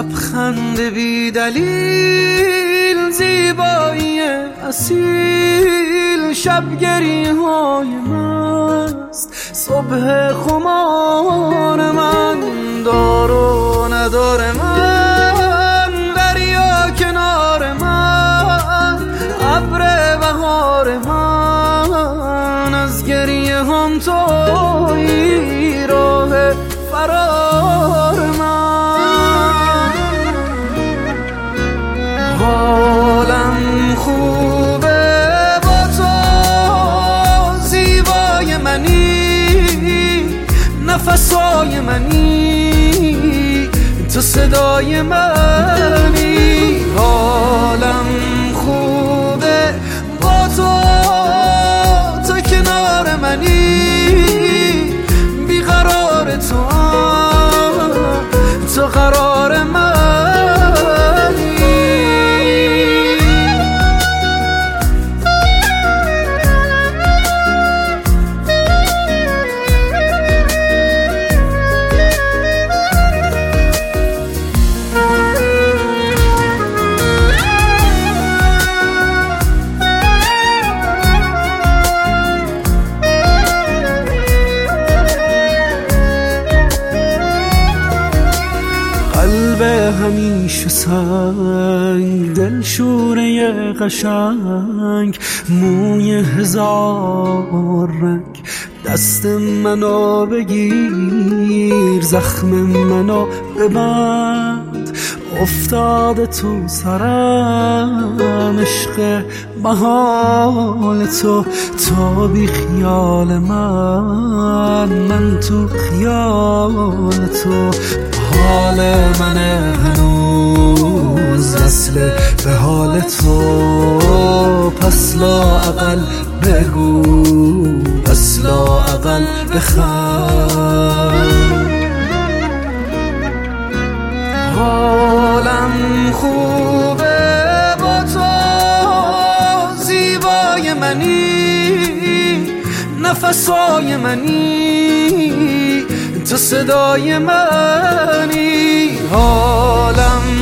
لبخند بی دلیل، زیبایی اصیل، شبگری های مست، صبح خمار من، دار و ندار من، دریا کنار من، ابر بهار من، از گریه هم تویی راه فرار من. حالم خوبه با تو، زیبای منی، نفسای منی، تو صدای منی. حالم خوبه با تو، تو کنار منی، بیقرار تو قرار منی. قلب همیشه سنگ، دل شوره قشنگ، موی هزار رنگ، دست منو بگیر، زخم منو ببند، افتاده تو سرم عشق محال تو بی خیال من تو خیال تو. حال من هنوز وصل به حال تو، پس لااقل بگو، پس لااقل بخند. حالم خوبه با تو، زیبای منی، نفسای منی، تو صدای منی. حالم